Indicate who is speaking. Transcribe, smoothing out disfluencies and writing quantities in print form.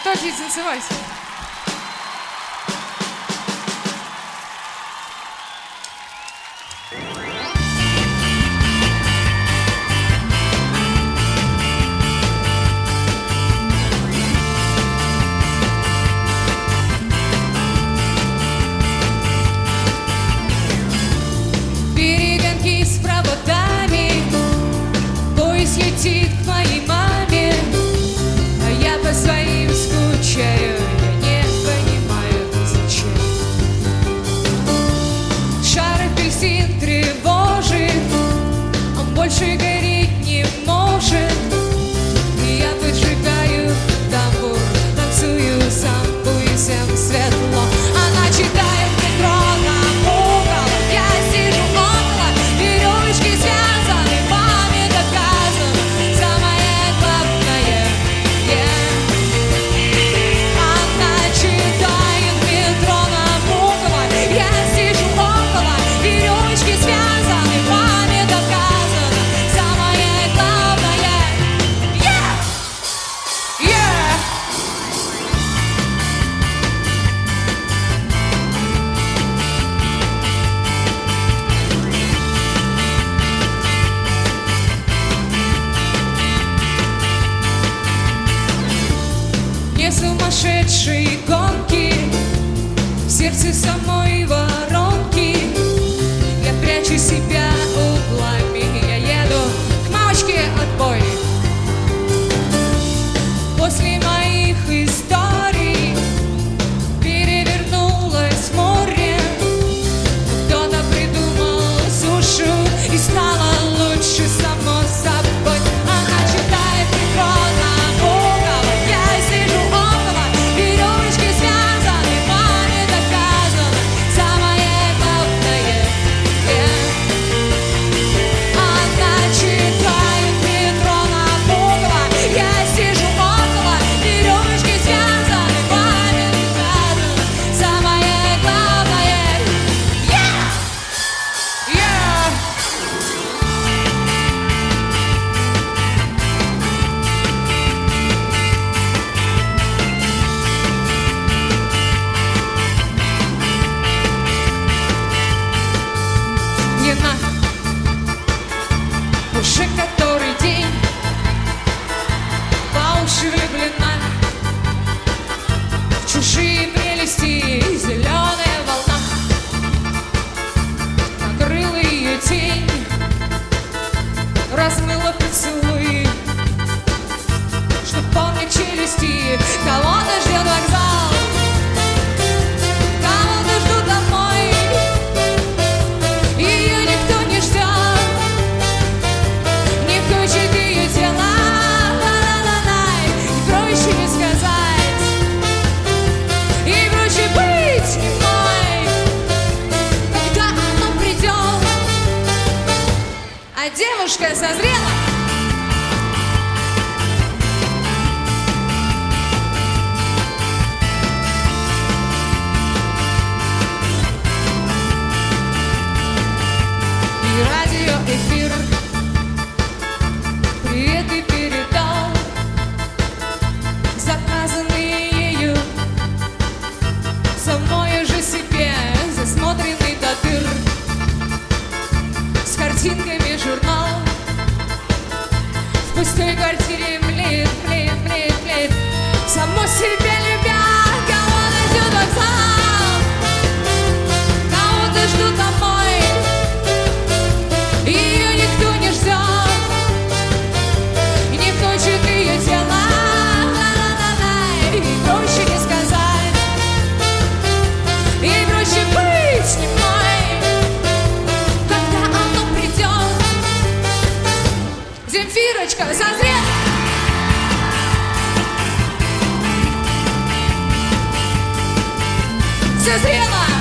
Speaker 1: Готовьтесь танцевать.
Speaker 2: Перегонки с проводами, поезд летит к моей маме, а я по своим скучаю, я не понимаю, зачем. Шар апельсин тревожит, он больше гореть не может, и я поджигаю тамбур, танцую самбу, и всем светло. Она читает метро на угол, я сижу около, веревочки связаны, маме доказано, самое главное, Она читает метро на угол, я сижу около, веревочки связаны, маме доказано, самое главное, Не сумасшедшие гонки в сердце самой воронки. Я прячу себя углами, я еду к мамочке отбой. После моих историй перевернулось море. Кто-то придумал сушу и стало лучше само собой. Она читает метро на угол, я сижу около, веревочки связаны, маме доказано, самое главное, Она читает метро на угол, я сижу около, веревочки связаны, маме доказано, самое главное, Лена, уже который день по уши влюблена в чужие прелести, зеленая волна накрыла ее тень, размыла поцелуи, что помнит челюсти. Кого-то ждет вокзал, кого-то ждут домой. Ее никто не ждет, не хочет ее тела, и проще не сказать, и проще быть немой, когда оно придет, а девушка созрела. И радиоэфир приветы передал, заказанные ею, самой же себе засмотренный до дыр, с картинками журнал, в пустой квартире млеет, млеет, млеет, млеет, само себе любя. Кого-то ждет вокзал, кого-то ждут домой. Ее никто не ждет, не хочет ее тела, и проще не сказать, и проще быть немой, когда оно придет. Земфирочка созрела. Созрела.